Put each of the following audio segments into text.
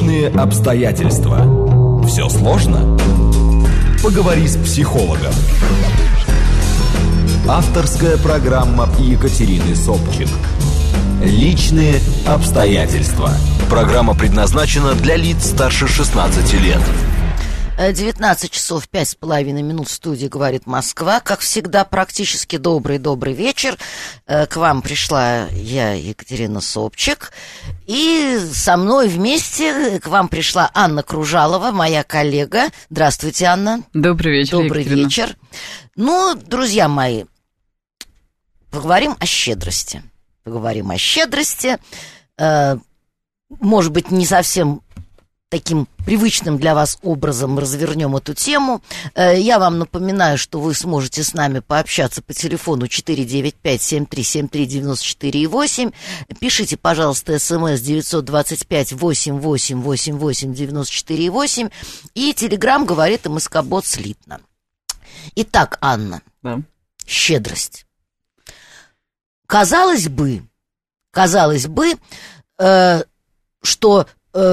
Личные обстоятельства. Все сложно? Поговори с психологом. Авторская программа Екатерины Собчик. Личные обстоятельства. Программа предназначена для лиц старше 16 лет. 19 часов 5,5 минут в студии «Говорит Москва». Как всегда, практически добрый вечер. К вам пришла я, Екатерина Собчик. И со мной вместе к вам пришла Анна Кружалова, моя коллега. Здравствуйте, Анна. Добрый вечер, Добрый Екатерина. вечер. Ну, друзья мои, поговорим о щедрости. Может быть, не совсем таким привычным для вас образом развернем эту тему. Я вам напоминаю, что вы сможете с нами пообщаться по телефону 495-7373-94,8. Пишите, пожалуйста, смс 925-8888-94,8. И телеграм говорит МСК-бот слитно. Итак, Анна, Да. щедрость. Казалось бы, что...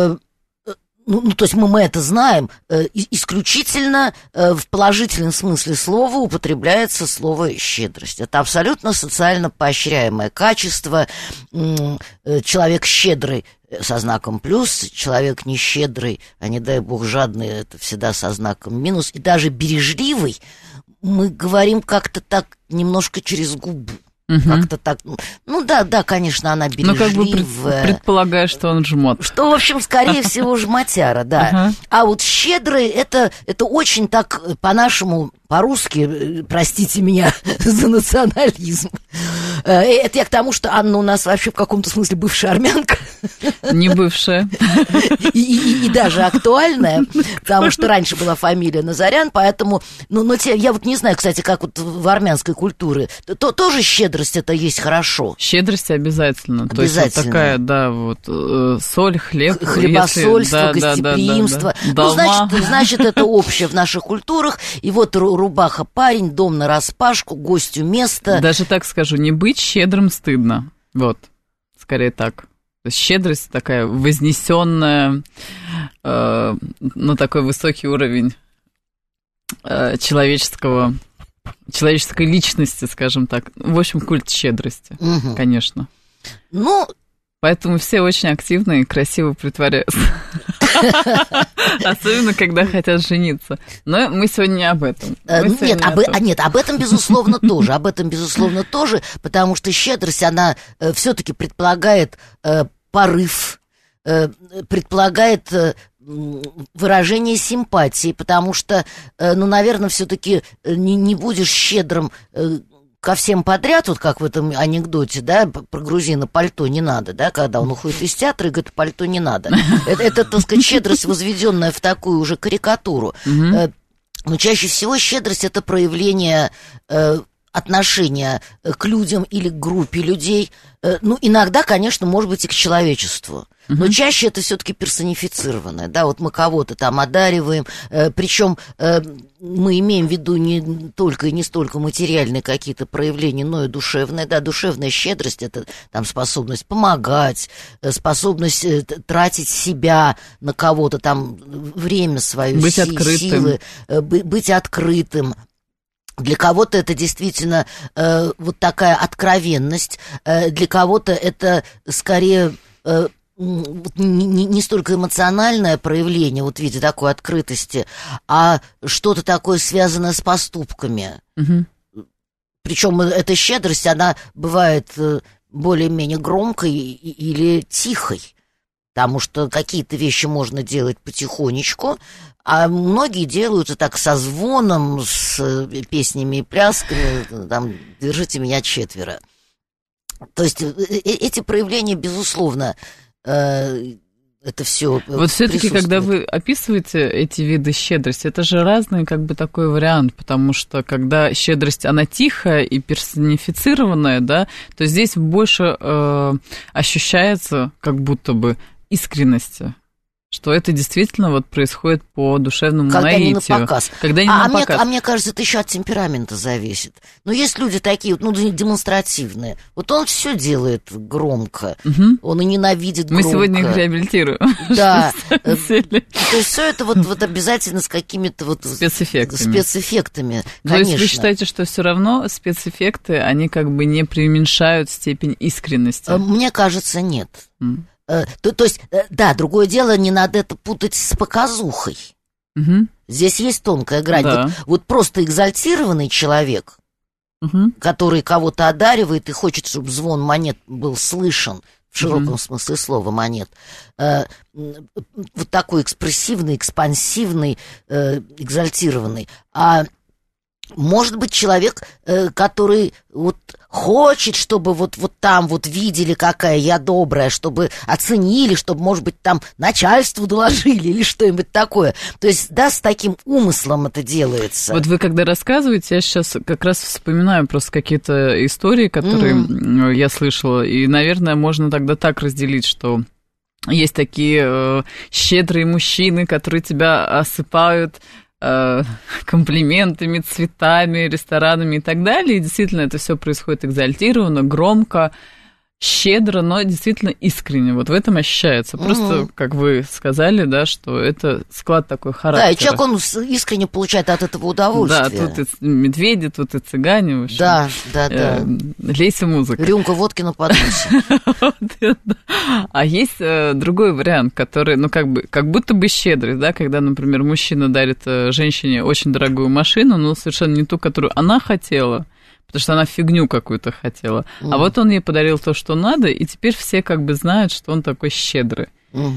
то есть мы это знаем, исключительно в положительном смысле слова употребляется слово «щедрость». Это абсолютно социально поощряемое качество. Человек щедрый со знаком плюс, человек нещедрый, а не дай бог жадный, это всегда со знаком минус. И даже бережливый мы говорим как-то так немножко через губу. Как-то так. Ну да, конечно, она бережливая. Ну, как бы предполагая, что он жмот. Что, в общем, скорее всего, жмотяра, да. А вот щедрый, это очень так по-нашему, по-русски, простите меня за национализм. Это я к тому, что Анна у нас вообще в каком-то смысле бывшая армянка. Не бывшая. И даже актуальная, потому что раньше была фамилия Назарян, поэтому... я вот не знаю, кстати, как вот в армянской культуре. Тоже щедрость это есть хорошо. Щедрость обязательно. То есть вот такая, да, вот соль, хлеб. Хлебосольство, гостеприимство. Да. Ну, значит, это общее в наших культурах. И вот рубаха парень, дом нараспашку, гостю место. Даже так скажу, не быть щедрым стыдно. Вот, скорее так. То есть щедрость такая вознесенная на такой высокий уровень человеческой личности, скажем так. В общем, культ щедрости, конечно. Ну... Поэтому все очень активно и красиво притворяются. Особенно, когда хотят жениться. Но мы сегодня не об этом. Нет, об этом, безусловно, тоже. Потому что щедрость, она все-таки предполагает порыв, предполагает выражение симпатии, потому что, наверное, все-таки не будешь щедрым ко всем подряд, вот как в этом анекдоте, да, про грузина пальто не надо, да, когда он уходит из театра и говорит, пальто не надо. Это, так сказать, щедрость, возведенная в такую уже карикатуру. Но чаще всего щедрость — это проявление отношения к людям или к группе людей. Иногда, конечно, может быть, и к человечеству. Но чаще это все-таки персонифицированное, да, вот мы кого-то там одариваем, причем мы имеем в виду не только и не столько материальные какие-то проявления, но и душевные, да, душевная щедрость — это там способность помогать, способность тратить себя на кого-то, там время свое, силы, быть открытым. Для кого-то это действительно вот такая откровенность, для кого-то это скорее не столько эмоциональное проявление вот в виде такой открытости, а что-то такое связанное с поступками. Причем эта щедрость, она бывает более-менее громкой или тихой, потому что какие-то вещи можно делать потихонечку, а многие делают это так со звоном, с песнями и плясками, там, «Держите меня четверо». То есть эти проявления, безусловно, это все. Вот все-таки, когда вы описываете эти виды щедрости, это же разный как бы такой вариант, потому что когда щедрость, она тихая и персонифицированная, да, то здесь больше ощущается как будто бы искренности. Что это действительно вот происходит по душевному когда наитию. Не на показ. Когда не на показ. Мне кажется, это еще от темперамента зависит. Но есть люди такие, демонстративные. Вот он все делает громко. Он и ненавидит громко. Мы сегодня их реабилитируем. Да. То есть все это вот обязательно с какими-то вот спецэффектами. То есть вы считаете, что все равно спецэффекты, они как бы не преуменьшают степень искренности? Мне кажется, нет. То есть, да, другое дело, не надо это путать с показухой. Здесь есть тонкая грань. Да. Вот просто экзальтированный человек, который кого-то одаривает и хочет, чтобы звон монет был слышен, в широком смысле слова монет, вот такой экспрессивный, экспансивный, экзальтированный. А может быть человек, который вот хочет, чтобы вот там вот видели, какая я добрая, чтобы оценили, чтобы, может быть, там начальству доложили или что-нибудь такое. То есть, да, с таким умыслом это делается. Вот вы когда рассказываете, я сейчас как раз вспоминаю просто какие-то истории, которые я слышала, и, наверное, можно тогда так разделить, что есть такие щедрые мужчины, которые тебя осыпают комплиментами, цветами, ресторанами и так далее. И действительно это все происходит экзальтированно, громко, щедро, но действительно искренне. Вот в этом ощущается. Просто, как вы сказали, да, что это склад такой характера. Да, и человек, он искренне получает от этого удовольствие. Да, тут и медведи, тут и цыгане, в общем. Да. Лейся музыка. Рюмка водки на подносе. А есть другой вариант, который, ну, как будто бы щедрый, да, когда, например, мужчина дарит женщине очень дорогую машину, но совершенно не ту, которую она хотела, потому что она фигню какую-то хотела. А вот он ей подарил то, что надо, и теперь все как бы знают, что он такой щедрый.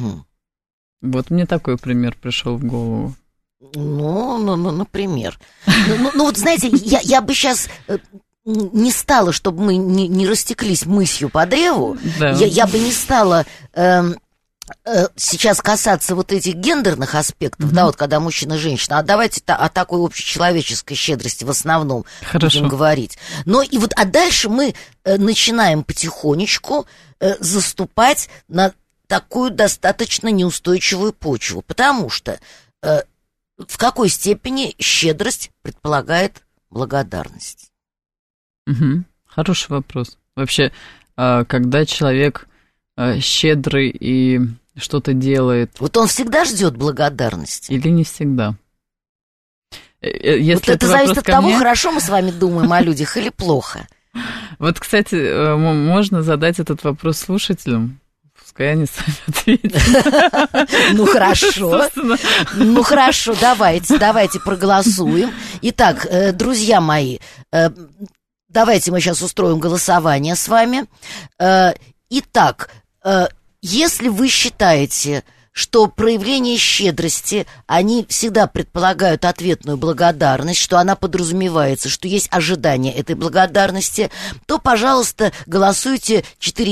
Вот мне такой пример пришел в голову. Ну, например. Ну, вот знаете, я бы сейчас не стала, чтобы мы не растеклись мысью по древу, да. я бы не стала сейчас касаться вот этих гендерных аспектов, да, вот когда мужчина и женщина, а давайте о такой общечеловеческой щедрости в основном будем говорить. Но и вот, а дальше мы начинаем потихонечку заступать на такую достаточно неустойчивую почву, потому что в какой степени щедрость предполагает благодарность? Хороший вопрос. Вообще, когда человек щедрый и что-то делает. Вот он всегда ждет благодарности? Или не всегда? Если вот это зависит от того, хорошо мы с вами думаем о людях или плохо. Вот, кстати, можно задать этот вопрос слушателям. Пускай они сами ответят. Ну хорошо, давайте проголосуем. Итак, друзья мои, давайте мы сейчас устроим голосование с вами. Итак, если вы считаете, что проявления щедрости, они всегда предполагают ответную благодарность, что она подразумевается, что есть ожидание этой благодарности, то, пожалуйста, голосуйте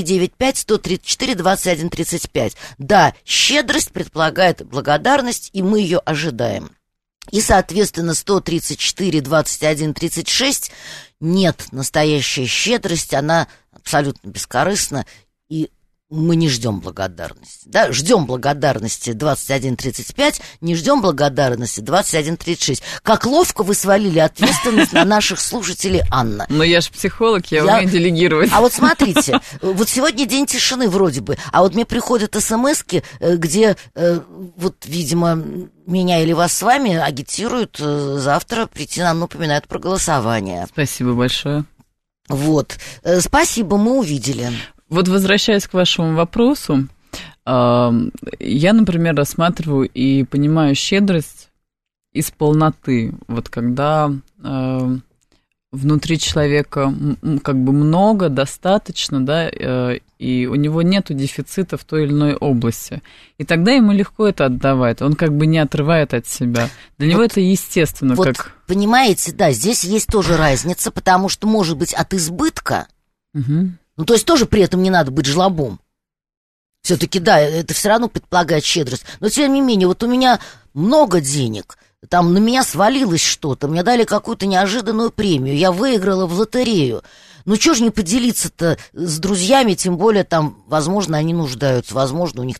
495-134-21-35. Да, щедрость предполагает благодарность, и мы ее ожидаем. И, соответственно, 134-21-36 нет, настоящая щедрость, она абсолютно бескорыстна, и мы не ждем благодарности. Да? Ждем благодарности 21.35, не ждем благодарности 21.36. Как ловко вы свалили ответственность на наших слушателей, Анна. Но я же психолог, я умею делегировать. А вот смотрите, вот сегодня день тишины вроде бы, а вот мне приходят смс-ки, где вот, видимо, меня или вас с вами агитируют завтра прийти, нам напоминают про голосование. Спасибо большое. Вот, спасибо, мы увидели. Вот возвращаясь к вашему вопросу, я, например, рассматриваю и понимаю щедрость из полноты. Вот когда внутри человека как бы много, достаточно, да, и у него нету дефицита в той или иной области. И тогда ему легко это отдавать, он как бы не отрывает от себя. Для него это естественно. Вот, понимаете, да, здесь есть тоже разница, потому что, может быть, от избытка... Ну, то есть тоже при этом не надо быть жлобом. Все-таки, да, это все равно предполагает щедрость. Но, тем не менее, вот у меня много денег, там на меня свалилось что-то, мне дали какую-то неожиданную премию, я выиграла в лотерею. Ну, что ж не поделиться-то с друзьями, тем более там, возможно, они нуждаются, возможно, у них там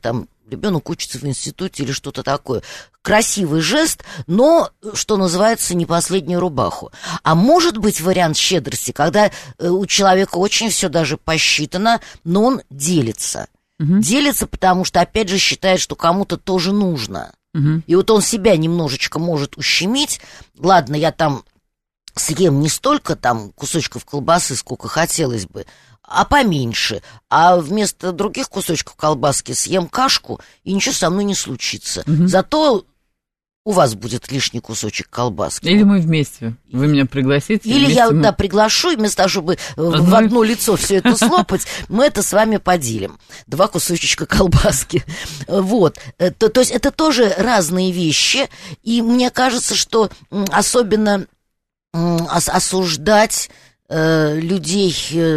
ребенок учится в институте или что-то такое. Красивый жест, но, что называется, не последнюю рубаху. А может быть вариант щедрости, когда у человека очень все даже посчитано, но он делится. Делится, потому что, опять же, считает, что кому-то тоже нужно. И вот он себя немножечко может ущемить. Ладно, я там съем не столько там кусочков колбасы, сколько хотелось бы, а поменьше. А вместо других кусочков колбаски съем кашку, и ничего со мной не случится. Зато у вас будет лишний кусочек колбаски. Или мы вместе. Вы меня пригласите. Или я приглашу, и вместо того, чтобы в одно лицо все это слопать, мы это с вами поделим. 2 кусочечка колбаски. Вот. То есть это тоже разные вещи. И мне кажется, что особенно осуждать людей,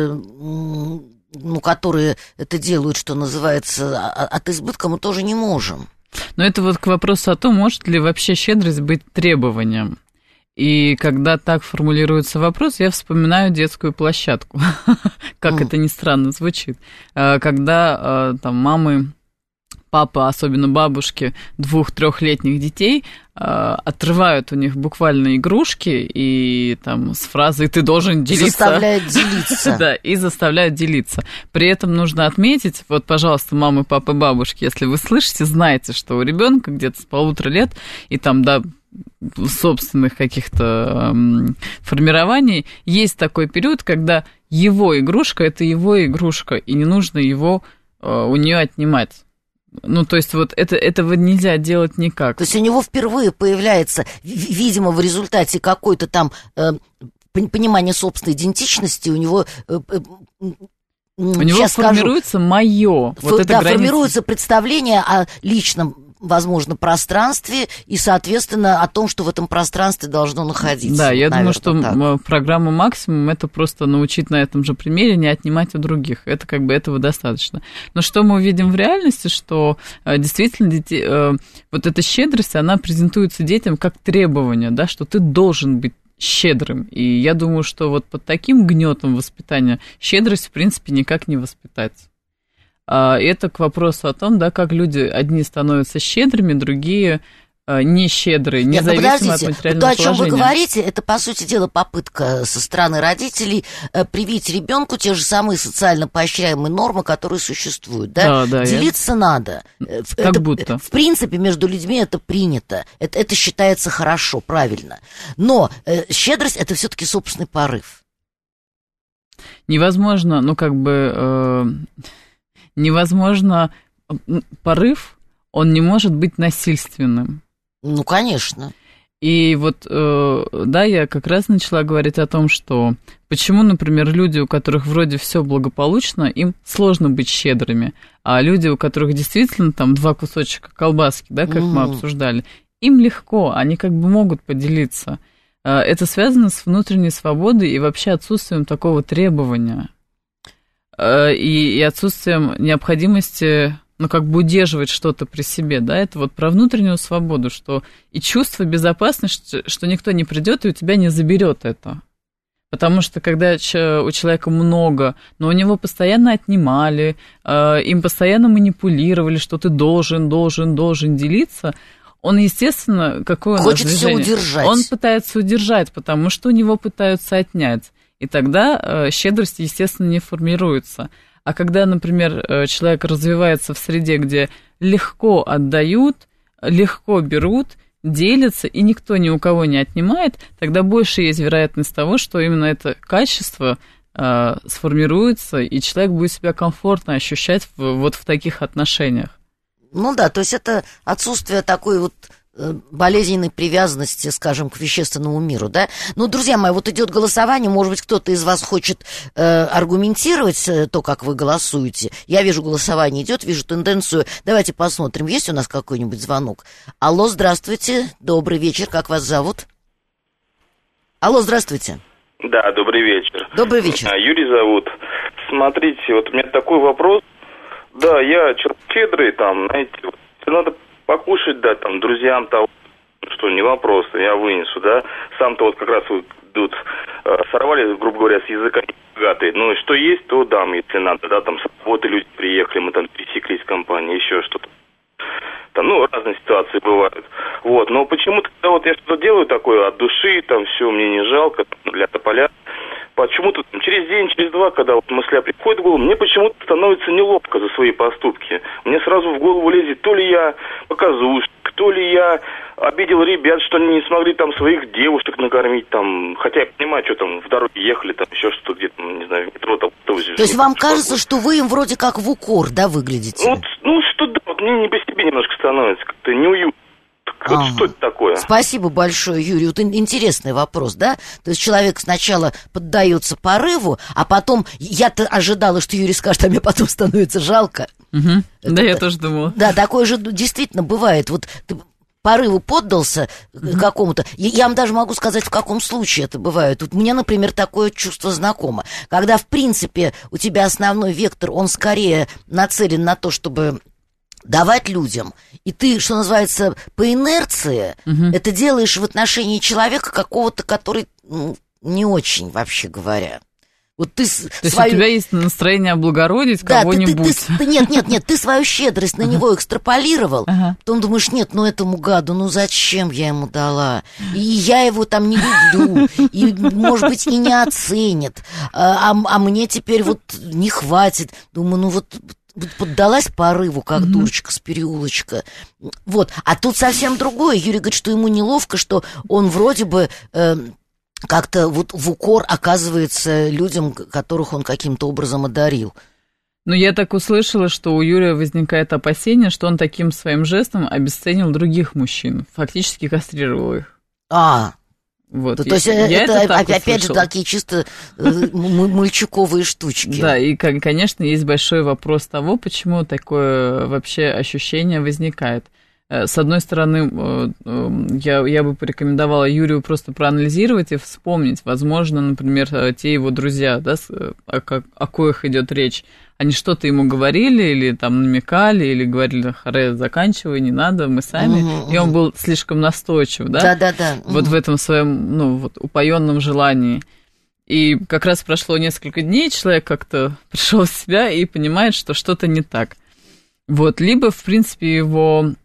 которые это делают, что называется, от избытка, мы тоже не можем. Но это вот к вопросу о том, может ли вообще щедрость быть требованием. И когда так формулируется вопрос, я вспоминаю детскую площадку. Как это ни странно звучит. Когда там мамы, папы, особенно бабушки 2-3-летних детей отрывают у них буквально игрушки и там с фразой «ты должен делиться». Заставляют делиться. Да, и заставляют делиться. При этом нужно отметить, вот, пожалуйста, мамы, папы, бабушки, если вы слышите, знайте, что у ребенка где-то с 1,5 лет и там до собственных каких-то формирований есть такой период, когда его игрушка – это его игрушка, и не нужно его у нее отнимать. Ну, то есть вот этого нельзя делать никак. То есть у него впервые появляется, видимо, в результате какой-то там понимания собственной идентичности, у него... У него формируется моё. Вот это формируется представление о личном, возможно, пространстве и, соответственно, о том, что в этом пространстве должно находиться. Да, я думаю, что так. Программа «Максимум» — это просто научить на этом же примере не отнимать у других. Это как бы этого достаточно. Но что мы увидим в реальности, что действительно вот эта щедрость, она презентуется детям как требование, да, что ты должен быть щедрым. И я думаю, что вот под таким гнетом воспитания щедрость, в принципе, никак не воспитать. Это к вопросу о том, да, как люди одни становятся щедрыми, другие нещедрые, независимо от материального положения. То, о чем вы говорите, это, по сути дела, попытка со стороны родителей привить ребенку те же самые социально поощряемые нормы, которые существуют. Да? Да, делиться надо. Как будто. В принципе, между людьми это принято. Это считается хорошо, правильно. Но щедрость – это все-таки собственный порыв. Невозможно, невозможно, порыв, он не может быть насильственным. Ну, конечно. И вот, да, я как раз начала говорить о том, что почему, например, люди, у которых вроде все благополучно, им сложно быть щедрыми, а люди, у которых действительно там 2 кусочка колбаски, да, как мы обсуждали, им легко, они как бы могут поделиться. Это связано с внутренней свободой и вообще отсутствием такого требования. И отсутствием необходимости, как бы удерживать что-то при себе, да, это вот про внутреннюю свободу, что и чувство безопасности, что никто не придет и у тебя не заберет это. Потому что когда у человека много, но у него постоянно отнимали, им постоянно манипулировали, что ты должен делиться, он, естественно, какое у нас движение? Хочет все удержать. Он пытается удержать, потому что у него пытаются отнять. И тогда щедрость, естественно, не формируется. А когда, например, человек развивается в среде, где легко отдают, легко берут, делятся, и никто ни у кого не отнимает, тогда больше есть вероятность того, что именно это качество сформируется, и человек будет себя комфортно ощущать вот в таких отношениях. Ну да, то есть это отсутствие такой вот болезненной привязанности, скажем, к вещественному миру, да? Ну, друзья мои, вот идет голосование, может быть, кто-то из вас хочет аргументировать то, как вы голосуете. Я вижу, голосование идет, вижу тенденцию. Давайте посмотрим, есть у нас какой-нибудь звонок. Алло, здравствуйте, добрый вечер, как вас зовут? Алло, здравствуйте. Да, добрый вечер. Добрый вечер. Юрий зовут. Смотрите, вот у меня такой вопрос. Да, я человек щедрый, там, знаете, надо покушать, да, там, друзьям того, что не вопрос, я вынесу, да. Сам-то вот как раз вот тут сорвали, грубо говоря, с языка богатые. Ну, и что есть, то дам, если надо, да, там, с работы люди приехали, мы там пересеклись в компании, еще что-то. разные ситуации бывают. Вот, но почему-то, когда вот я что-то делаю такое от души, там все, мне не жалко, для тополя, почему-то через день, через два, когда вот мысля приходит в голову, мне почему-то становится неловко за свои поступки. Мне сразу в голову лезет, то ли я показушник, то ли я обидел ребят, что они не смогли там своих девушек накормить, там, хотя я понимаю, что там в дороге ехали, там еще что-то где-то, не знаю, в метро там. То есть вам кажется, что вы им вроде как в укор, да, выглядите? Вот, ну, что да, вот мне не по себе немножко становится, как-то неуютно. Вот что это такое? Спасибо большое, Юрий. Вот интересный вопрос, да? То есть человек сначала поддается порыву, а потом... Я-то ожидала, что Юрий скажет, а мне потом становится жалко. Да, я тоже думала. Да, такое же действительно бывает. Вот ты порыву поддался какому-то... Я вам даже могу сказать, в каком случае это бывает. Вот мне, например, такое чувство знакомо. Когда, в принципе, у тебя основной вектор, он скорее нацелен на то, чтобы... давать людям, и ты, что называется, по инерции это делаешь в отношении человека какого-то, который не очень, вообще говоря. Вот ты То есть у тебя есть настроение облагородить кого-нибудь? Нет, ты свою щедрость на него экстраполировал, потом думаешь, нет, ну этому гаду, ну зачем я ему дала? И я его там не люблю, и, может быть, и не оценит, а мне теперь вот не хватит. Думаю, ну вот... поддалась порыву, как дурочка с переулочка. Вот. А тут совсем другое. Юрий говорит, что ему неловко, что он вроде бы как-то вот в укор оказывается людям, которых он каким-то образом одарил. Ну, я так услышала, что у Юрия возникает опасение, что он таким своим жестом обесценил других мужчин, фактически кастрировал их. Вот. То есть это опять же такие чисто мальчуковые штучки. Да, и, конечно, есть большой вопрос того, почему такое вообще ощущение возникает. С одной стороны, я бы порекомендовала Юрию просто проанализировать и вспомнить. Возможно, например, те его друзья, да, о коих идет речь, они что-то ему говорили или там намекали, или говорили, харе, заканчивай, не надо, мы сами. И он был слишком настойчив, да? Да. Вот в этом своем, ну, вот упоенном желании. И как раз прошло несколько дней, человек как-то пришел в себя и понимает, что что-то не так. Вот, либо, в принципе, его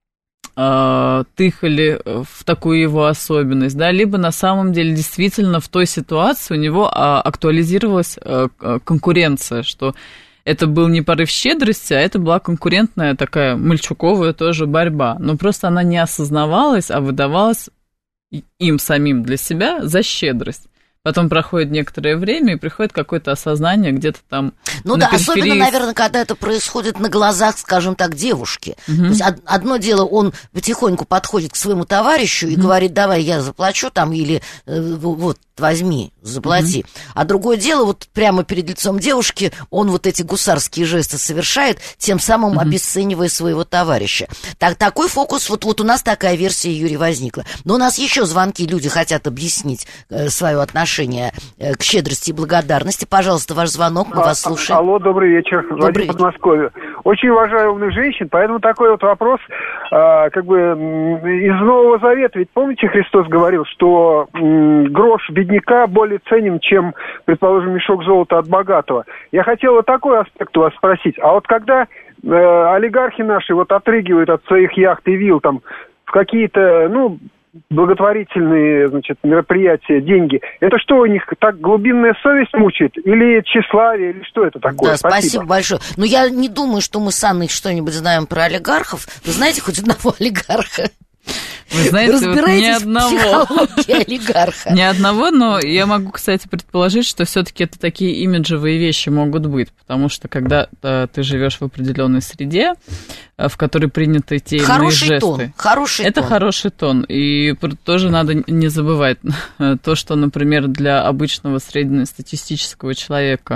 тыкали в такую его особенность, да, либо на самом деле действительно в той ситуации у него актуализировалась конкуренция, что это был не порыв щедрости, а это была конкурентная такая мальчуковая тоже борьба. Но просто она не осознавалась, а выдавалась им самим для себя за щедрость. Потом проходит некоторое время, и приходит какое-то осознание где-то там. Ну да, периферии. Особенно, наверное, когда это происходит на глазах, скажем так, девушки. То есть одно дело, он потихоньку подходит к своему товарищу и говорит, давай я заплачу там, или вот, возьми, заплати. А другое дело, вот прямо перед лицом девушки он вот эти гусарские жесты совершает, тем самым обесценивая своего товарища. Такой фокус, вот у нас такая версия, Юрий, возникла. Но у нас еще звонки, люди хотят объяснить свое отношение к щедрости и благодарности. Пожалуйста, ваш звонок, мы вас слушаем. Алло, добрый вечер. Владимир Подмосковье. Очень уважаю умных женщин, поэтому такой вот вопрос, как бы из Нового Завета. Ведь помните, Христос говорил, что грош бедняка более ценен, чем, предположим, мешок золота от богатого. Я хотел вот такой аспект у вас спросить. А вот когда олигархи наши вот отрыгивают от своих яхт и вилл там в какие-то, ну, благотворительные, значит, мероприятия, деньги. Это что, у них так глубинная совесть мучает? Или тщеславие? Или что это такое? Да, спасибо большое. Но я не думаю, что мы с Анной что-нибудь знаем про олигархов. Вы знаете хоть одного олигарха? Вы знаете, вот ни одного. Олигарха. Ни одного, но я могу, кстати, предположить, что все-таки это такие имиджевые вещи могут быть, потому что когда ты живешь в определенной среде, в которой приняты те или иные жесты. Хороший тон. Хороший тон. И тоже надо не забывать то, что, например, для обычного среднестатистического человека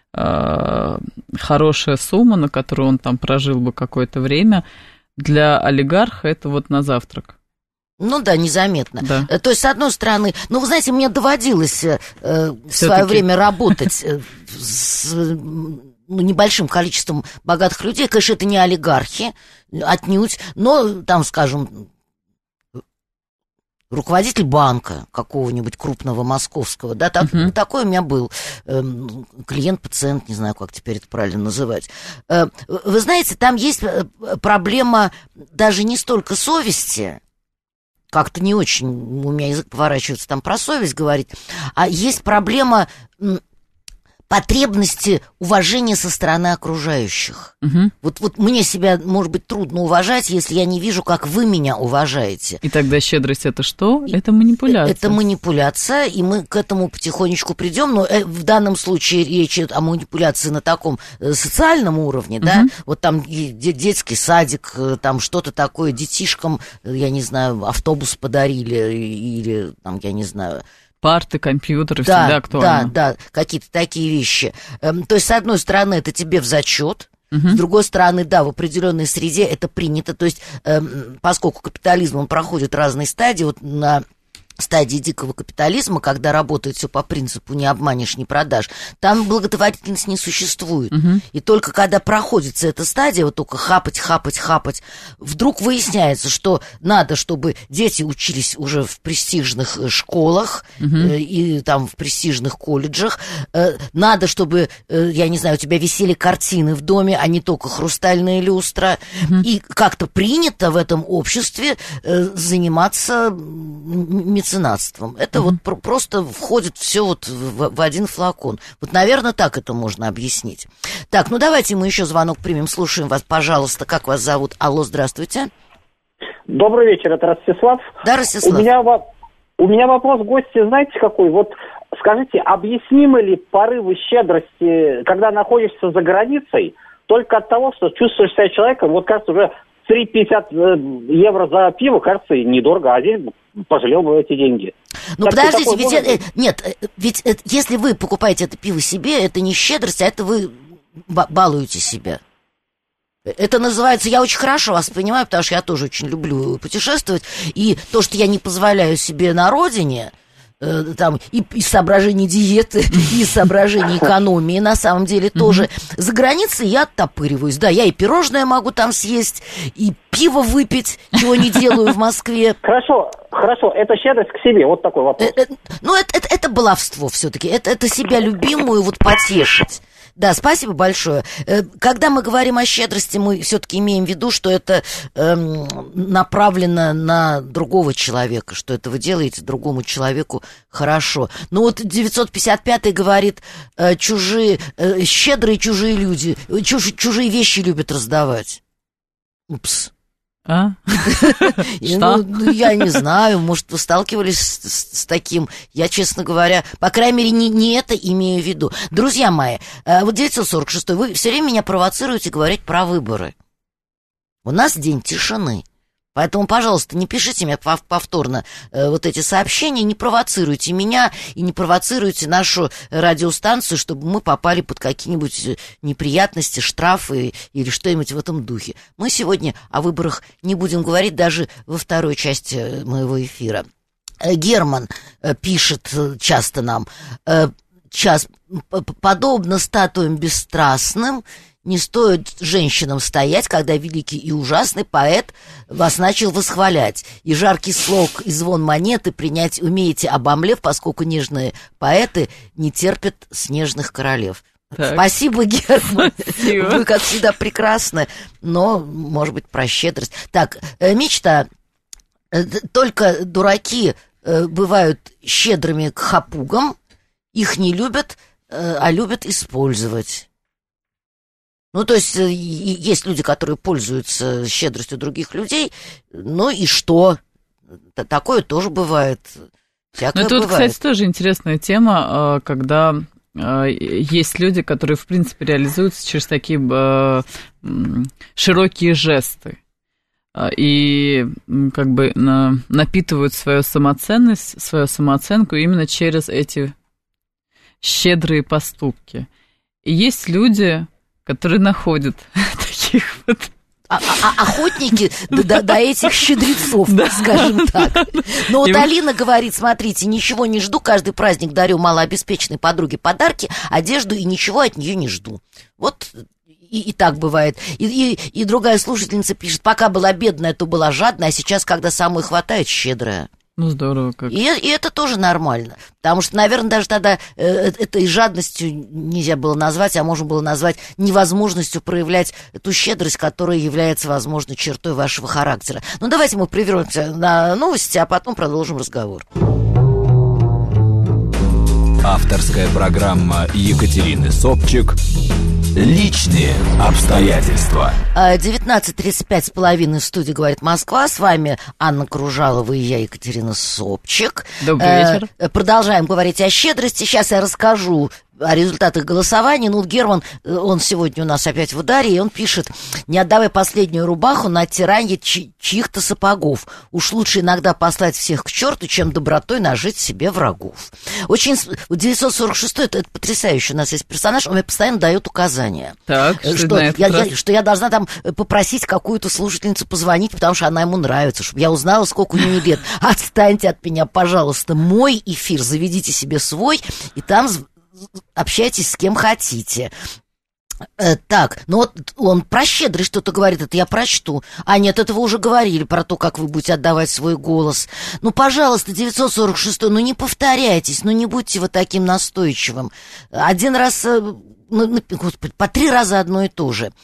хорошая сумма, на которую он там прожил бы какое-то время, для олигарха это вот на завтрак. Ну да, незаметно. Да. То есть, с одной стороны, ну, вы знаете, мне доводилось в свое время работать с небольшим количеством богатых людей. Конечно, это не олигархи, отнюдь, но там, скажем, руководитель банка какого-нибудь крупного московского, да, такой у меня был клиент-пациент, не знаю, как теперь это правильно называть. Вы знаете, там есть проблема даже не столько совести, как-то не очень у меня язык поворачивается там про совесть говорить, а есть проблема потребности уважения со стороны окружающих. Вот мне себя, может быть, трудно уважать, если я не вижу, как вы меня уважаете. И тогда щедрость это что? Это манипуляция. Это манипуляция, и мы к этому потихонечку придем, но в данном случае речь идет о манипуляции на таком социальном уровне, да, вот там детский садик, там что-то такое, детишкам, я не знаю, автобус подарили, или там, я не знаю... Парты, компьютеры, всегда актуально. Да, какие-то такие вещи. То есть, с одной стороны, это тебе в зачет, с другой стороны, да, в определенной среде это принято. То есть, поскольку капитализм, он проходит разные стадии, вот на стадии дикого капитализма, когда работает все по принципу «не обманешь, не продашь», там благотворительность не существует. И только когда проходится эта стадия, вот только хапать, вдруг выясняется, что надо, чтобы дети учились уже в престижных школах и там в престижных колледжах, надо, чтобы, я не знаю, у тебя висели картины в доме, а не только хрустальная люстра, и как-то принято в этом обществе заниматься меценатством. Это вот просто входит все вот в один флакон. Вот, наверное, так это можно объяснить. Так, ну давайте мы еще звонок примем. Слушаем вас, пожалуйста. Как вас зовут? Алло, здравствуйте. Добрый вечер, это Ростислав. Да, Ростислав. У меня вопрос к гости, знаете, какой? Вот скажите, объяснимы ли порывы щедрости, когда находишься за границей, только от того, что чувствуешь себя человеком, вот кажется, уже 3,50 евро за пиво, кажется, недорого, а здесь пожалел бы эти деньги. Ну, так подождите, ведь если вы покупаете это пиво себе, это не щедрость, а это вы балуете себя. Это называется, я очень хорошо вас понимаю, потому что я тоже очень люблю путешествовать, и то, что я не позволяю себе на родине, там, и из соображений диеты, и из соображений экономии, на самом деле, тоже. За границей я оттопыриваюсь. Да, я и пирожное могу там съесть, и пиво выпить, чего не делаю в Москве. Хорошо, это щедрость к себе, вот такой вопрос. Ну, это баловство все-таки, это себя любимую вот потешить. Да, спасибо большое. Когда мы говорим о щедрости, мы все-таки имеем в виду, что это направлено на другого человека, что это вы делаете другому человеку хорошо. Ну вот 955-й говорит, щедрые чужие люди, чужие вещи любят раздавать. Упс. Что? Ну, я не знаю, может, вы сталкивались с таким. Я, честно говоря, по крайней мере, не это имею в виду. Друзья мои, вот 946-й, вы все время меня провоцируете говорить про выборы. У нас день тишины. Поэтому, пожалуйста, не пишите мне повторно вот эти сообщения, не провоцируйте меня и не провоцируйте нашу радиостанцию, чтобы мы попали под какие-нибудь неприятности, штрафы или что-нибудь в этом духе. Мы сегодня о выборах не будем говорить даже во второй части моего эфира. Герман пишет часто нам, подобно статуям бесстрастным, не стоит женщинам стоять, когда великий и ужасный поэт вас начал восхвалять. И жаркий слог, и звон монеты принять умеете, обомлев, поскольку нежные поэты не терпят снежных королев. Так. Спасибо, Герман. Спасибо. Вы, как всегда, прекрасны, но, может быть, про щедрость. Так, мечта. Только дураки бывают щедрыми к хапугам, их не любят, а любят использовать. Ну, то есть, есть люди, которые пользуются щедростью других людей, ну и что? Такое тоже бывает. Всякое бывает. Тут, кстати, тоже интересная тема, когда есть люди, которые, в принципе, реализуются через такие широкие жесты. И как бы напитывают свою самоценность, свою самооценку именно через эти щедрые поступки. И есть люди, которые находят таких вот... Охотники до этих щедрецов, скажем так. Но вот Алина говорит, смотрите, ничего не жду, каждый праздник дарю малообеспеченной подруге подарки, одежду и ничего от нее не жду. Вот и так бывает. И другая слушательница пишет, пока была бедная, то была жадная, а сейчас, когда самой хватает, щедрая. Ну, здорово как. И это тоже нормально. Потому что, наверное, даже тогда это и жадностью нельзя было назвать, а можно было назвать невозможностью проявлять эту щедрость, которая является, возможно, чертой вашего характера. Ну, давайте мы прервемся на новости, а потом продолжим разговор. Авторская программа Екатерины Собчик «Личные обстоятельства». 19:35 в студии «Говорит Москва». С вами Анна Кружалова и я, Екатерина Собчик. Добрый вечер. Продолжаем говорить о щедрости. Сейчас я расскажу о результатах голосования. Ну, Герман, он сегодня у нас опять в ударе, и он пишет: не отдавай последнюю рубаху на оттиранье чьих-то сапогов. Уж лучше иногда послать всех к черту, чем добротой нажить себе врагов. Очень 946-й, это потрясающе. У нас есть персонаж, он мне постоянно дает указания. Так, что я должна там попросить какую-то слушательницу позвонить, потому что она ему нравится, чтобы я узнала, сколько у нее лет. Отстаньте от меня, пожалуйста. Мой эфир, заведите себе свой, и там общайтесь с кем хотите. Так, ну вот он про щедрость что-то говорит, это я прочту. А нет, это вы уже говорили про то, как вы будете отдавать свой голос. Ну, пожалуйста, 946-й, ну не повторяйтесь, ну не будьте вы таким настойчивым. Один раз, господи, по 3 раза одно и то же.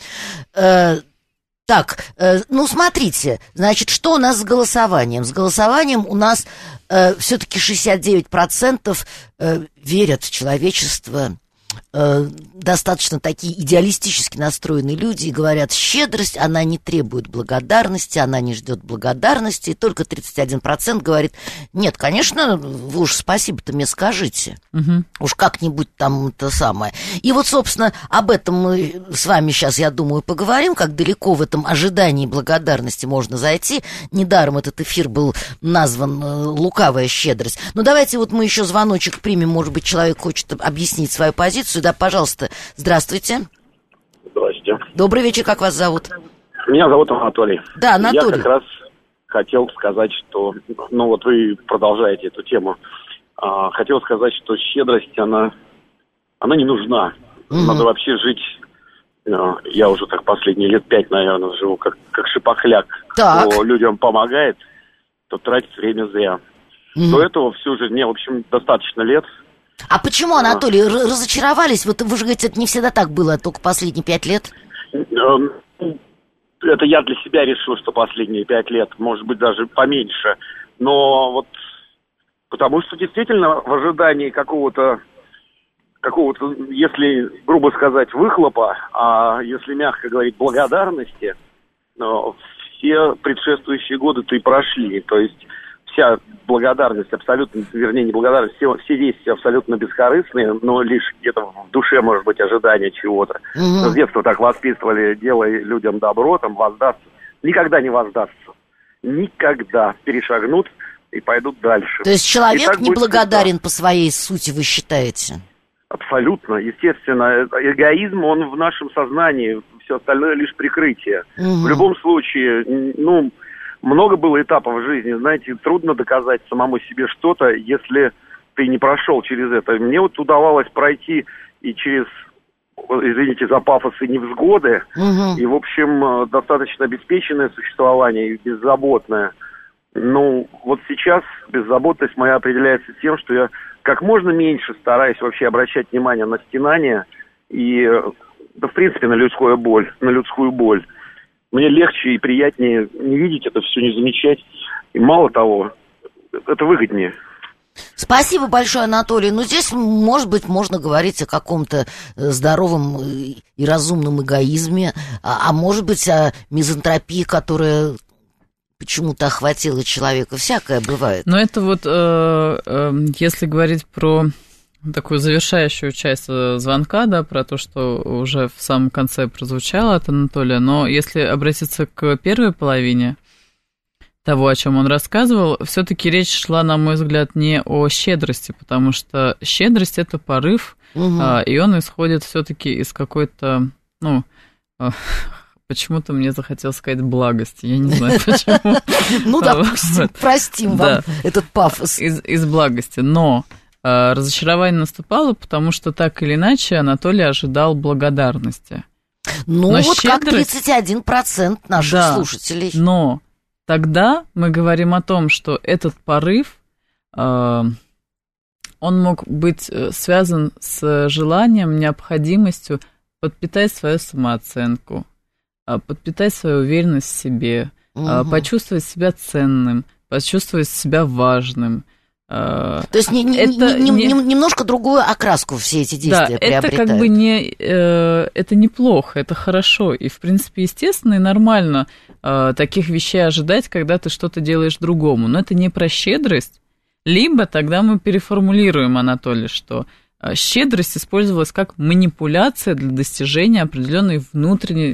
Так, ну смотрите, значит, что у нас с голосованием? С голосованием у нас все-таки 69% верят в человечество. Достаточно такие идеалистически настроенные люди и говорят: щедрость, она не требует благодарности, она не ждет благодарности. И только 31% говорит: нет, конечно, вы уж спасибо-то мне скажите. Уж как-нибудь там это самое. И вот, собственно, об этом мы с вами сейчас, я думаю, поговорим, как далеко в этом ожидании благодарности можно зайти. Недаром этот эфир был назван «Лукавая щедрость». Но давайте вот мы еще звоночек примем, может быть, человек хочет объяснить свою позицию. Да, пожалуйста, здравствуйте. Здравствуйте. Добрый вечер, как вас зовут? Меня зовут Анатолий. Да, Анатолий. Я как раз хотел сказать, что, ну вот вы продолжаете эту тему. Хотел сказать, что щедрость, она не нужна. Надо вообще жить. Я уже так последние лет 5, наверное, живу как шипохляк. Так. Кто людям помогает, то тратит время зря. До этого всю жизнь, мне, в общем, достаточно лет. А почему, Анатолий, разочаровались? Вот вы же говорите, это не всегда так было, только последние 5 лет. Это я для себя решил, что последние 5 лет, может быть, даже поменьше. Но вот потому что действительно в ожидании какого-то, если, грубо сказать, выхлопа, а если мягко говорить, благодарности, все предшествующие годы-то и прошли. То есть вся благодарность абсолютно, вернее, не благодарность, все вести абсолютно бескорыстные, но лишь где-то в душе, может быть, ожидание чего-то. С детства так воспитывали: делай людям добро, там воздастся. Никогда не воздастся. Никогда перешагнут и пойдут дальше. То есть человек неблагодарен по своей сути, вы считаете? Абсолютно, естественно. Эгоизм, он в нашем сознании, все остальное лишь прикрытие. В любом случае, много было этапов в жизни, знаете, трудно доказать самому себе что-то, если ты не прошел через это. Мне вот удавалось пройти и через, извините за пафос, и невзгоды, и, в общем, достаточно обеспеченное существование, и беззаботное. Ну, вот сейчас беззаботность моя определяется тем, что я как можно меньше стараюсь вообще обращать внимание на стенания и, да, в принципе, на людскую боль. Мне легче и приятнее не видеть это все, не замечать. И мало того, это выгоднее. Спасибо большое, Анатолий. Ну, здесь, может быть, можно говорить о каком-то здоровом и разумном эгоизме, а может быть, о мизантропии, которая почему-то охватила человека. Всякое бывает. Но это вот, если говорить про такую завершающую часть звонка, да, про то, что уже в самом конце прозвучало от Анатолия, но если обратиться к первой половине того, о чем он рассказывал, все-таки речь шла, на мой взгляд, не о щедрости, потому что щедрость — это порыв, и он исходит все-таки из какой-то, почему-то мне захотелось сказать благости, я не знаю почему. Ну, допустим, простим вам этот пафос. Из благости, но разочарование наступало, потому что так или иначе Анатолий ожидал благодарности. Ну, но вот щедрость, как 31% наших слушателей. Но тогда мы говорим о том, что этот порыв, он мог быть связан с желанием, необходимостью подпитать свою самооценку, подпитать свою уверенность в себе, почувствовать себя ценным, почувствовать себя важным. То есть немножко другую окраску все эти действия приобретают. Это как бы это неплохо, это хорошо. И, в принципе, естественно и нормально таких вещей ожидать, когда ты что-то делаешь другому. Но это не про щедрость. Либо тогда мы переформулируем, Анатолий, что щедрость использовалась как манипуляция для достижения определенной внутренней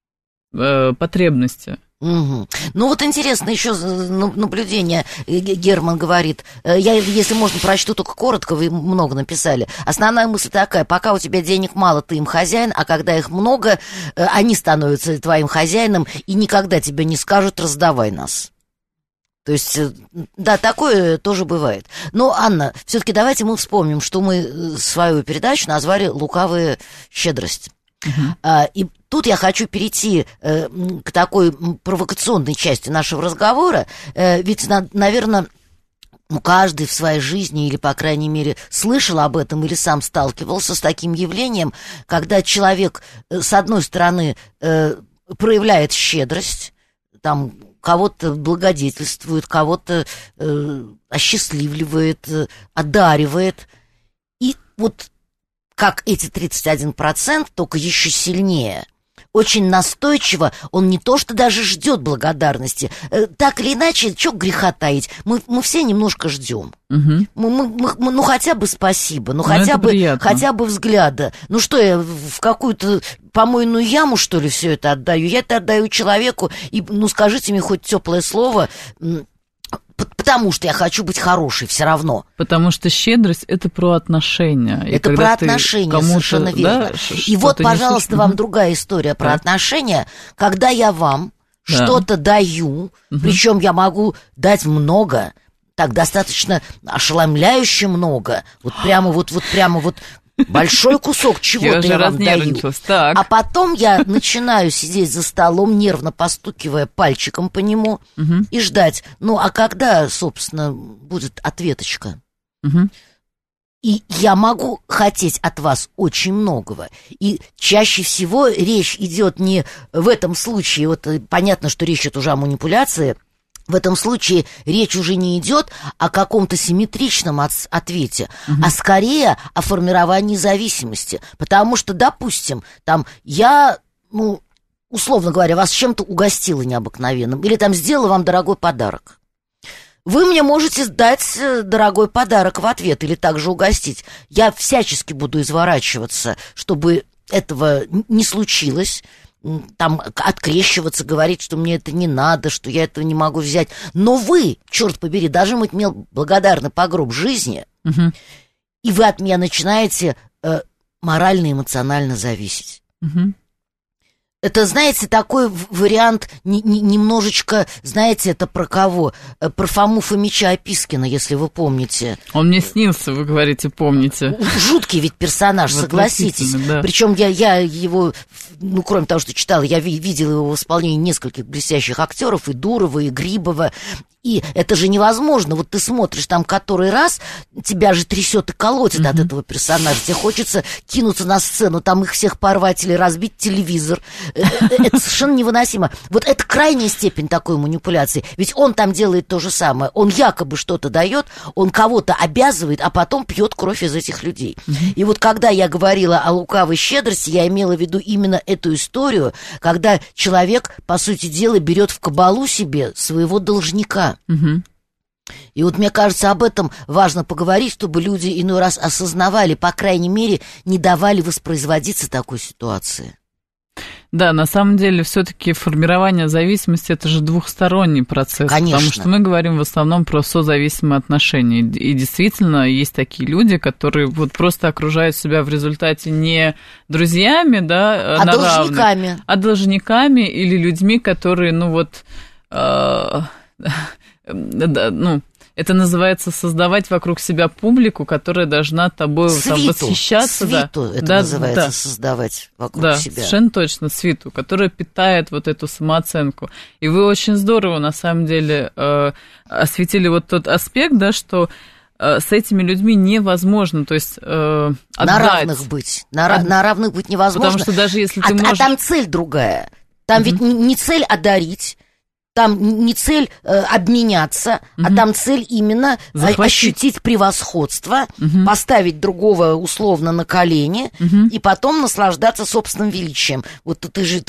потребности. Угу. Ну вот интересно еще наблюдение. Герман говорит, я, если можно, прочту только коротко, вы много написали. Основная мысль такая: пока у тебя денег мало, ты им хозяин, а когда их много, они становятся твоим хозяином и никогда тебе не скажут: раздавай нас. То есть, да, такое тоже бывает. Но, Анна, все-таки давайте мы вспомним, что мы свою передачу назвали «Лукавая щедрость». И тут я хочу перейти к такой провокационной части нашего разговора. Ведь, наверное, каждый в своей жизни, или, по крайней мере, слышал об этом, или сам сталкивался с таким явлением, когда человек, с одной стороны, проявляет щедрость, там, кого-то благодетельствует, кого-то осчастливливает, одаривает. И вот как эти 31%, только еще сильнее. Очень настойчиво, он не то что даже ждет благодарности. Так или иначе, что греха таить, мы все немножко ждем. Угу. Ну хотя бы спасибо, ну хотя бы взгляда. Ну что, я в какую-то помойную яму, что ли, все это отдаю? Я это отдаю человеку, и, ну скажите мне хоть теплое слово, потому что я хочу быть хорошей все равно. Потому что щедрость – это про отношения. Это про отношения, совершенно верно. И вот, пожалуйста, вам другая история про отношения. Когда я вам что-то даю, причем я могу дать много, так достаточно ошеломляюще много, вот прямо большой кусок чего-то я вам даю. А потом я начинаю сидеть за столом, нервно постукивая пальчиком по нему и ждать. Ну, а когда, собственно, будет ответочка? И я могу хотеть от вас очень многого. И чаще всего речь идет не в этом случае, вот понятно, что речь идет уже о манипуляции. В этом случае речь уже не идет о каком-то симметричном ответе, а скорее о формировании зависимости. Потому что, допустим, там я, условно говоря, вас чем-то угостила необыкновенным, или там сделала вам дорогой подарок. Вы мне можете дать дорогой подарок в ответ или также угостить. Я всячески буду изворачиваться, чтобы этого не случилось. Там открещиваться, говорить, что мне это не надо, что я этого не могу взять. Но вы, черт побери, должны быть мне благодарны по гроб жизни, и вы от меня начинаете морально и эмоционально зависеть. Это, знаете, такой вариант немножечко, знаете, это про кого? Про Фому Фомича Опискина, если вы помните. Он мне снился, вы говорите, помните. Жуткий ведь персонаж, согласитесь. Да. Причем я его, кроме того, что читала, я видела его в исполнении нескольких блестящих актеров, и Дурова, и Грибова. И это же невозможно. Вот ты смотришь там который раз, тебя же трясет и колотит от этого персонажа. Тебе хочется кинуться на сцену, там их всех порвать или разбить телевизор. Это совершенно невыносимо. Вот это крайняя степень такой манипуляции. Ведь он там делает то же самое. Он якобы что-то дает, он кого-то обязывает, а потом пьет кровь из этих людей. И вот когда я говорила о лукавой щедрости, я имела в виду именно эту историю, когда человек, по сути дела, берет в кабалу себе своего должника. И вот мне кажется, об этом важно поговорить, чтобы люди иной раз осознавали, по крайней мере, не давали воспроизводиться такой ситуации. Да, на самом деле, все-таки формирование зависимости – это же двухсторонний процесс. Конечно. Потому что мы говорим в основном про созависимые отношения. И действительно, есть такие люди, которые вот просто окружают себя в результате не друзьями, да, на должниками. Равных, а должниками или людьми, которые, Это называется создавать вокруг себя публику, которая должна тобой там восхищаться. Свиту это называется создавать вокруг себя. Да, совершенно точно, свиту, которая питает вот эту самооценку. И вы очень здорово, на самом деле, осветили вот тот аспект, да, что с этими людьми невозможно, то есть отдать. На равных быть. На равных быть невозможно. Потому что даже если ты можешь... А там цель другая. Там ведь не цель одарить. Там не цель обменяться, а там цель именно ощутить превосходство, поставить другого условно на колени и потом наслаждаться собственным величием. Вот ты же...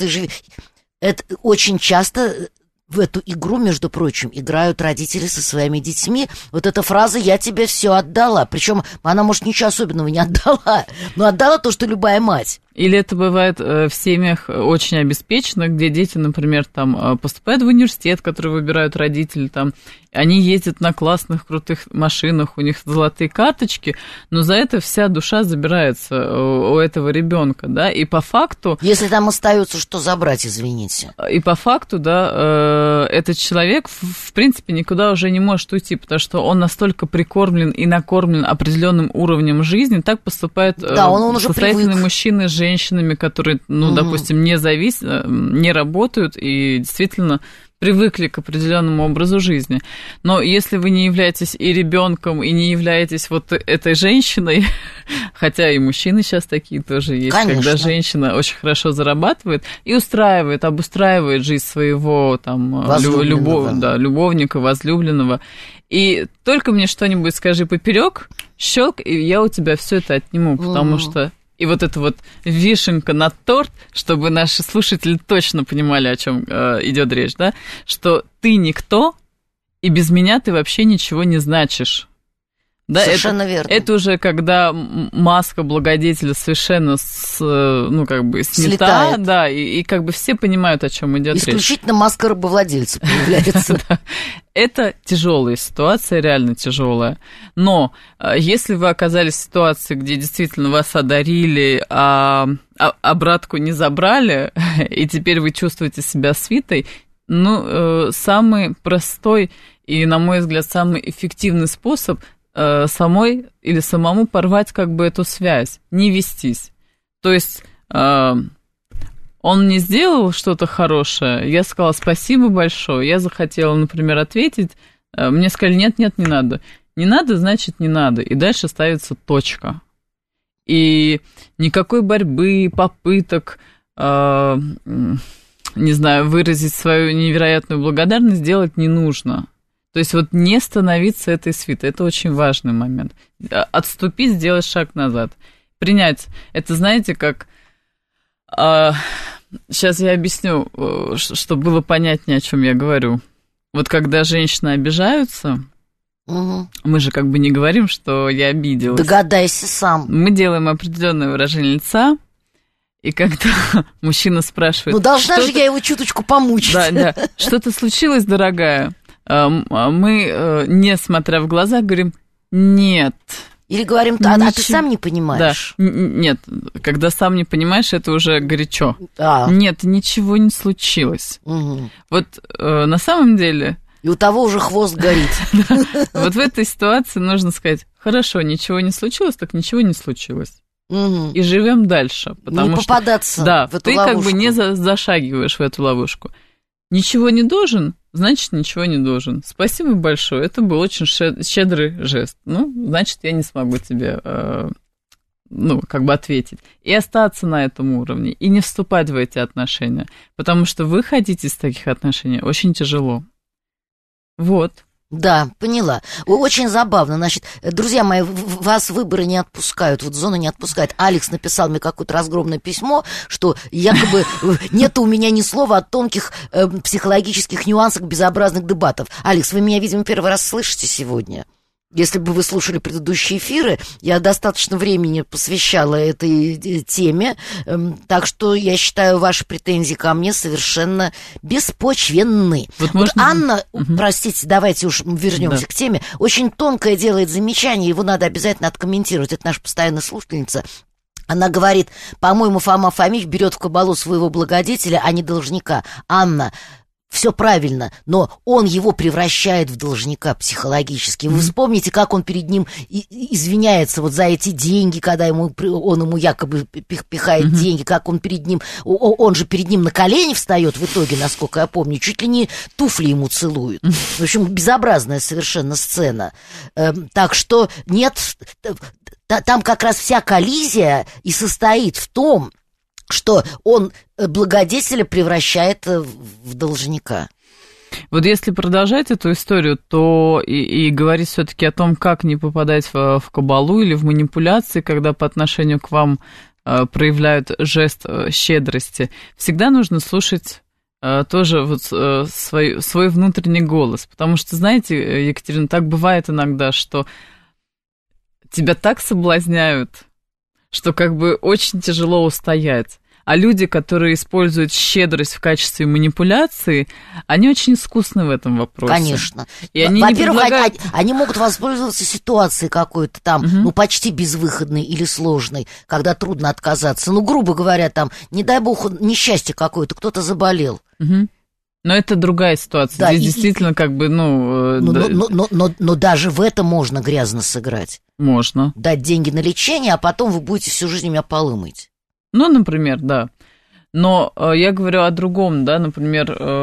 Это очень часто... В эту игру, между прочим, играют родители со своими детьми. Вот эта фраза «я тебе все отдала». Причем она, может, ничего особенного не отдала, но отдала то, что любая мать. Или это бывает в семьях очень обеспеченных, где дети, например, там поступают в университет, который выбирают родители, там, они ездят на классных, крутых машинах, у них золотые карточки, но за это вся душа забирается у этого ребенка, да, и по факту... Если там остается что забрать, извините. И по факту, да, этот человек, в принципе, никуда уже не может уйти, потому что он настолько прикормлен и накормлен определенным уровнем жизни, так поступают состоятельные мужчины с женщинами, которые, допустим, не работают и действительно привыкли к определенному образу жизни. Но если вы не являетесь и ребенком, и не являетесь вот этой женщиной, хотя и мужчины сейчас такие тоже есть, конечно, когда женщина очень хорошо зарабатывает и обустраивает жизнь своего там любовника, возлюбленного. И только мне что-нибудь скажи поперек, щелк, и я у тебя все это отниму, потому что... И вот эта вот вишенка на торт, чтобы наши слушатели точно понимали, о чем идет речь, да, что ты никто, и без меня ты вообще ничего не значишь. Да, совершенно верно. Это уже когда маска благодетеля совершенно снята, слетает. Да, и как бы все понимают, о чем идет речь. Исключительно маска рабовладельца появляется. Это тяжелая ситуация, реально тяжелая. Но если вы оказались в ситуации, где действительно вас одарили, а обратку не забрали, и теперь вы чувствуете себя свитой, самый простой и, на мой взгляд, самый эффективный способ самой или самому порвать как бы эту связь, не вестись. То есть он мне сделал что-то хорошее, я сказала спасибо большое, я захотела, например, ответить, мне сказали нет, не надо. Не надо, значит, не надо. И дальше ставится точка. И никакой борьбы, попыток, не знаю, выразить свою невероятную благодарность делать не нужно. То есть вот не становиться этой свитой, это очень важный момент. Отступить, сделать шаг назад. Принять. Это, знаете, как... Сейчас я объясню, чтобы было понятнее, о чем я говорю. Вот когда женщины обижаются, мы же как бы не говорим, что я обиделась. Догадайся сам. Мы делаем определенное выражение лица, и когда мужчина спрашивает... должна же я его чуточку помучить. Да. Что-то случилось, дорогая? Мы, не смотря в глаза, говорим «нет». Или говорим, а ты сам не понимаешь? Да. Нет, когда сам не понимаешь, это уже горячо. Нет, ничего не случилось. Вот на самом деле... И у того уже хвост горит. Вот в этой ситуации нужно сказать, хорошо, ничего не случилось, так ничего не случилось. И живем дальше. Не попадаться в эту ловушку. Ты как бы не зашагиваешь в эту ловушку. Ничего не должен, значит, ничего не должен. Спасибо большое, это был очень щедрый жест. Значит, я не смогу тебе, как бы ответить. И остаться на этом уровне, и не вступать в эти отношения. Потому что выходить из таких отношений очень тяжело. Вот. Да, поняла. Очень забавно. Значит, друзья мои, вас выборы не отпускают, вот зона не отпускает. Алекс написал мне какое-то разгромное письмо, что якобы нет у меня ни слова о тонких психологических нюансах безобразных дебатов. Алекс, вы меня, видимо, первый раз слышите сегодня. Если бы вы слушали предыдущие эфиры, я достаточно времени посвящала этой теме, так что я считаю ваши претензии ко мне совершенно беспочвенны. Вот Анна, простите, давайте уж вернемся к теме, очень тонкое делает замечание, его надо обязательно откомментировать, это наша постоянная слушательница. Она говорит, по-моему, Фома Фомич берет в кабалу своего благодетеля, а не должника. Анна, все правильно, но он его превращает в должника психологически. Вы вспомните, как он перед ним извиняется вот за эти деньги, когда он ему якобы пихает деньги, как он перед ним, он же перед ним на колени встает в итоге, насколько я помню, чуть ли не туфли ему целует. В общем, безобразная совершенно сцена. Так что нет, там как раз вся коллизия и состоит в том, что он благодетеля превращает в должника. Вот если продолжать эту историю, то и говорить все-таки о том, как не попадать в кабалу или в манипуляции, когда по отношению к вам проявляют жест щедрости, всегда нужно слушать тоже вот свой внутренний голос. Потому что, знаете, Екатерина, так бывает иногда, что тебя так соблазняют, что как бы очень тяжело устоять. А люди, которые используют щедрость в качестве манипуляции, они очень искусны в этом вопросе. Конечно. И они во-первых, предлагают... они могут воспользоваться ситуацией какой-то там, ну, почти безвыходной или сложной, когда трудно отказаться. Ну, грубо говоря, там, не дай бог, несчастье какое-то, кто-то заболел. Но это другая ситуация. Да, здесь действительно как бы, Но даже в этом можно грязно сыграть. Можно. Дать деньги на лечение, а потом вы будете всю жизнь меня полы мыть. Ну, например, да. Но я говорю о другом, да, например,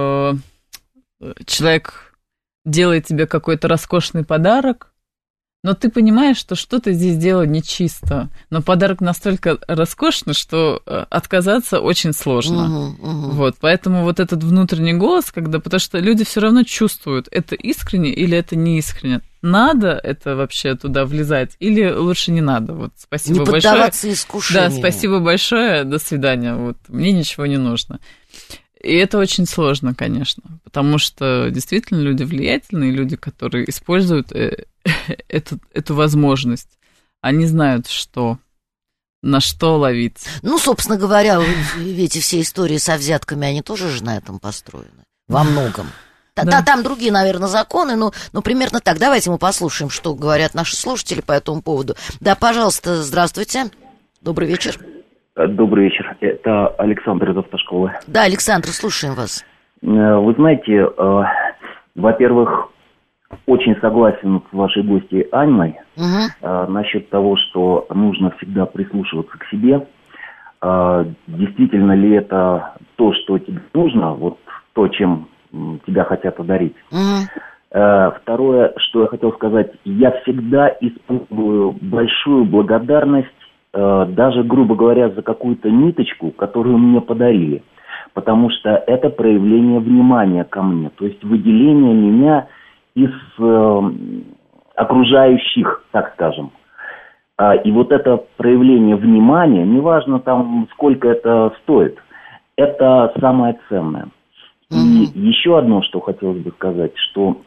человек делает тебе какой-то роскошный подарок, но ты понимаешь, что что-то здесь дело нечисто. Но подарок настолько роскошный, что отказаться очень сложно. Вот, поэтому вот этот внутренний голос, потому что люди все равно чувствуют, это искренне или это не искренне. Надо это вообще туда влезать или лучше не надо? Вот, спасибо большое. Не поддаваться искушению. Да, спасибо большое, до свидания. Вот, мне ничего не нужно. И это очень сложно, конечно, потому что действительно люди влиятельные, люди, которые используют эту возможность, они знают, на что ловить. Ну, собственно говоря, эти все истории со взятками, они тоже же на этом построены, во многом. Да. Там другие, наверное, законы, но примерно так. Давайте мы послушаем, что говорят наши слушатели по этому поводу. Да, пожалуйста, здравствуйте, добрый вечер. Добрый вечер, это Александр из автошколы. Да, Александр, слушаем вас. Вы знаете, во-первых, очень согласен с вашей гостьей Анной насчет того, что нужно всегда прислушиваться к себе. Действительно ли это то, что тебе нужно, вот то, чем тебя хотят одарить? Второе, что я хотел сказать, я всегда испытываю большую благодарность, даже, грубо говоря, за какую-то ниточку, которую мне подарили. Потому что это проявление внимания ко мне, то есть выделение меня из окружающих, так скажем. И вот это проявление внимания, неважно там, сколько это стоит, это самое ценное. И еще одно, что хотелось бы сказать, что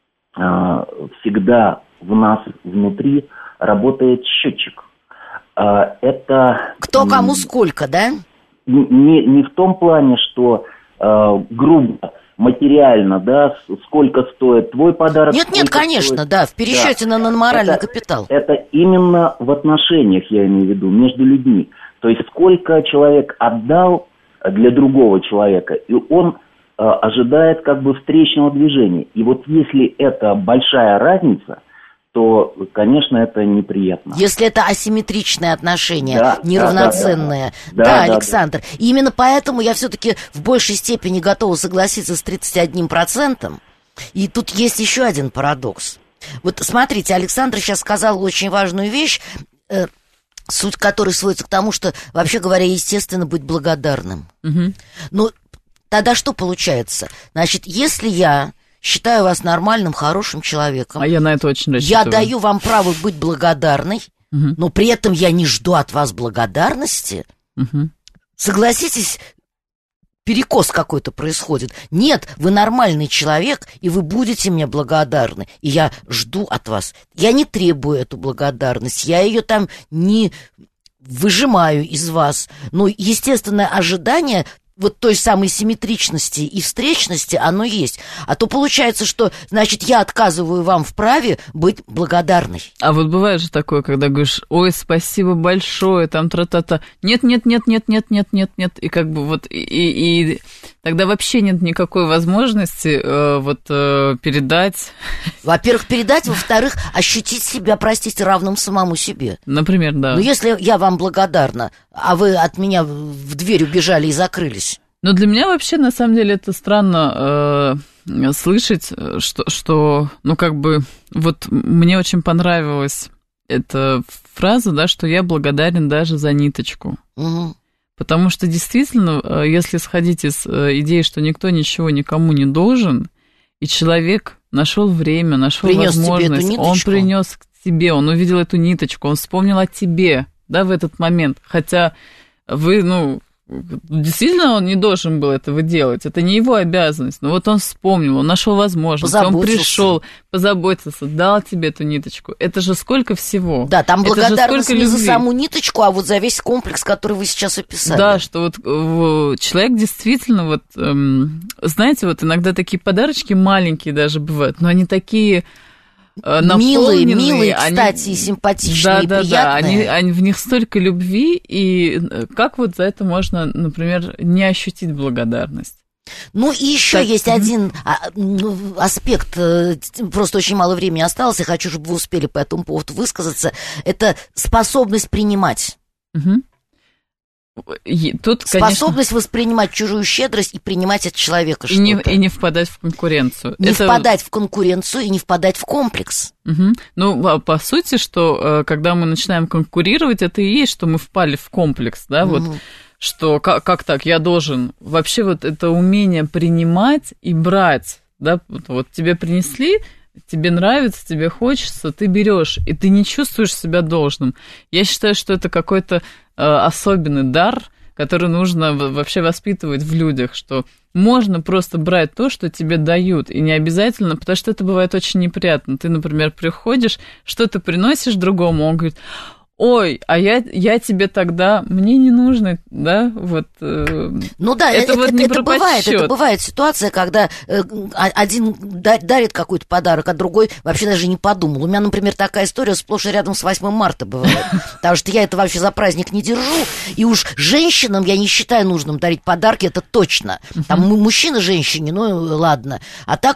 всегда в нас внутри работает счетчик. Это... Кто кому сколько, да? Не в том плане, что грубо, материально, да, сколько стоит твой подарок. Нет, конечно, стоит... да, в пересчете на моральный капитал. Это именно в отношениях, я имею в виду, между людьми. То есть сколько человек отдал для другого человека, и он ожидает как бы встречного движения. И вот если это большая разница, то, конечно, это неприятно. Если это асимметричные отношения, неравноценные. Да, Александр. Да. И именно поэтому я все-таки в большей степени готова согласиться с 31%. И тут есть еще один парадокс. Вот смотрите, Александр сейчас сказал очень важную вещь, суть которой сводится к тому, что, вообще говоря, естественно, быть благодарным. Но тогда что получается? Значит, если я считаю вас нормальным, хорошим человеком. А я на это очень рассчитываю. Я даю вам право быть благодарной, но при этом я не жду от вас благодарности. Согласитесь, перекос какой-то происходит. Нет, вы нормальный человек, и вы будете мне благодарны. И я жду от вас. Я не требую эту благодарность, я ее там не выжимаю из вас. Но естественное ожидание вот той самой симметричности и встречности оно есть. А то получается, что, значит, я отказываю вам в праве быть благодарной. А вот бывает же такое, когда говоришь, ой, спасибо большое, там тра-та-та. Нет. И как бы вот, и тогда вообще нет никакой возможности передать. Во-первых, передать, во-вторых, ощутить себя, простите, равным самому себе. Например, да. Но если я вам благодарна, а вы от меня в дверь убежали и закрылись. Но для меня вообще, на самом деле, это странно слышать, что, ну, как бы, вот мне очень понравилась эта фраза, да, что я благодарен даже за ниточку. Угу. Потому что, действительно, если сходить из идеи, что никто ничего никому не должен, и человек нашел время, нашел возможность, он принес к тебе, он увидел эту ниточку, он вспомнил о тебе, да, в этот момент. Хотя вы, ну, действительно, он не должен был этого делать, это не его обязанность, но вот он вспомнил, он нашел возможность, он пришел, позаботился, дал тебе эту ниточку. Это же сколько всего. Да, там благодарность не за саму ниточку, а вот за весь комплекс, который вы сейчас описали. Да, что вот человек действительно, вот, знаете, вот иногда такие подарочки маленькие даже бывают, но они такие... Милые, кстати, и симпатичные, и приятные. Да, в них столько любви, и как вот за это можно, например, не ощутить благодарность? Ну, и еще есть один аспект, просто очень мало времени осталось, я хочу, чтобы вы успели по этому поводу высказаться, это способность принимать. Угу. Тут, способность, конечно, воспринимать чужую щедрость и принимать от человека что-то. И не впадать в конкуренцию. Впадать в конкуренцию и не впадать в комплекс. Угу. Ну, по сути, что когда мы начинаем конкурировать, это и есть, что мы впали в комплекс, да, вот, что как так, я должен... Вообще вот это умение принимать и брать, да, вот тебе принесли... Тебе нравится, тебе хочется, ты берешь, и ты не чувствуешь себя должным. Я считаю, что это какой-то особенный дар, который нужно вообще воспитывать в людях, что можно просто брать то, что тебе дают, и не обязательно, потому что это бывает очень неприятно. Ты, например, приходишь, что-то приносишь другому, он говорит... Ой, а я тебе тогда, мне не нужно, да, вот. Ну да, это бывает ситуация, когда один дарит какой-то подарок, а другой вообще даже не подумал. У меня, например, такая история сплошь и рядом с 8 марта бывает, потому что я это вообще за праздник не держу, и уж женщинам я не считаю нужным дарить подарки, это точно. Там мужчина женщине, ну ладно, а так,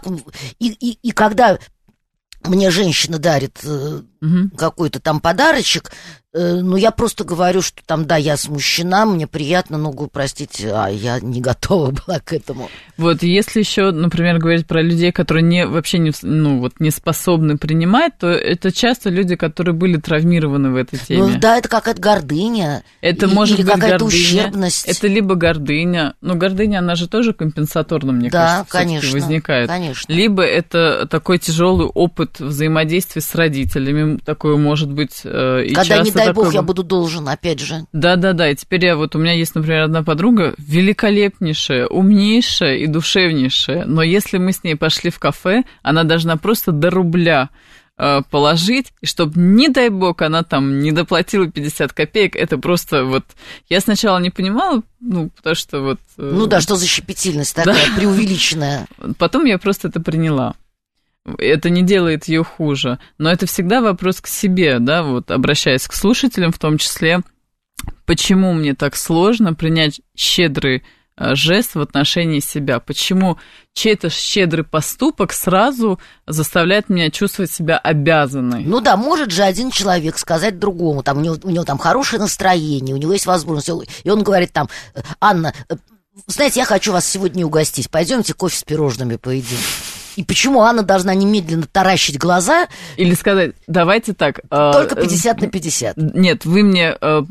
и когда... Мне женщина дарит какой-то там подарочек, ну, я просто говорю, что там, да, я смущена, мне приятно, но, простите, я не готова была к этому. Вот, если еще, например, говорить про людей, которые вообще не способны принимать, то это часто люди, которые были травмированы в этой теме. Ну, да, это какая-то гордыня. Это может быть какая-то гордыня, ущербность. Это либо гордыня, но гордыня, она же тоже компенсаторно, мне кажется, конечно, возникает. Конечно. Либо это такой тяжелый опыт взаимодействия с родителями, такое может быть и когда, не дай бог, такое... я буду должен, опять же. Да, и теперь у меня есть, например, одна подруга, великолепнейшая, умнейшая и душевнейшая, но если мы с ней пошли в кафе, она должна просто до рубля положить, и чтобы, не дай бог, она там не доплатила 50 копеек, это просто вот... Я сначала не понимала, потому что вот... Ну да, что за щепетильность такая, преувеличенная. Потом я просто это приняла. Это не делает ее хуже, но это всегда вопрос к себе, да, вот обращаясь к слушателям в том числе, почему мне так сложно принять щедрый жест в отношении себя, почему чей-то щедрый поступок сразу заставляет меня чувствовать себя обязанной. Ну да, может же один человек сказать другому, там, у него там хорошее настроение, у него есть возможность, и он говорит там, Анна, знаете, я хочу вас сегодня угостить, пойдемте кофе с пирожными поедим. И почему Анна должна немедленно таращить глаза? Или сказать, давайте так... Только 50 на 50. Нет, вы мне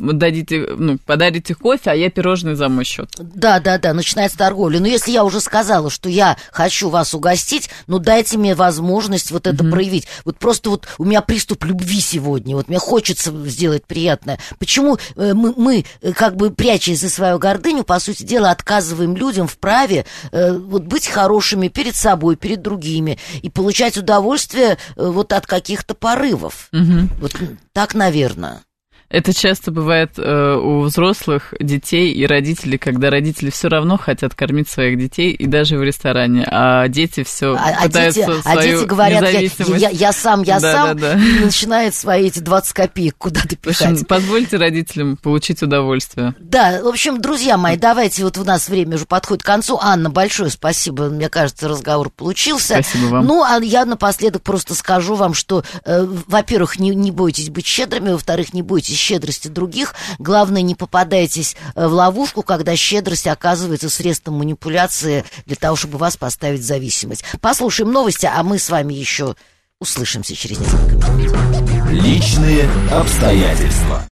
подарите кофе, а я пирожные за мой счет. Да, начинается торговля. Но если я уже сказала, что я хочу вас угостить, дайте мне возможность вот это проявить. Вот просто вот у меня приступ любви сегодня. Вот мне хочется сделать приятное. Почему мы как бы, прячась за свою гордыню, по сути дела, отказываем людям в праве вот быть хорошими перед собой, перед другими, и получать удовольствие вот от каких-то порывов. Вот так, наверное. Это часто бывает у взрослых детей и родителей, когда родители все равно хотят кормить своих детей, и даже в ресторане, а дети все пытаются свою дети говорят, независимость. Я сам, и начинают свои эти 20 копеек куда-то пихать. В общем, позвольте родителям получить удовольствие. Да, в общем, друзья мои, давайте, вот у нас время уже подходит к концу. Анна, большое спасибо, мне кажется, разговор получился. Спасибо вам. Ну, а я напоследок просто скажу вам, что, во-первых, не бойтесь быть щедрыми, во-вторых, не бойтесь щедрости других. Главное, не попадайтесь в ловушку, когда щедрость оказывается средством манипуляции для того, чтобы вас поставить в зависимость. Послушаем новости, а мы с вами еще услышимся через несколько минут. Личные обстоятельства.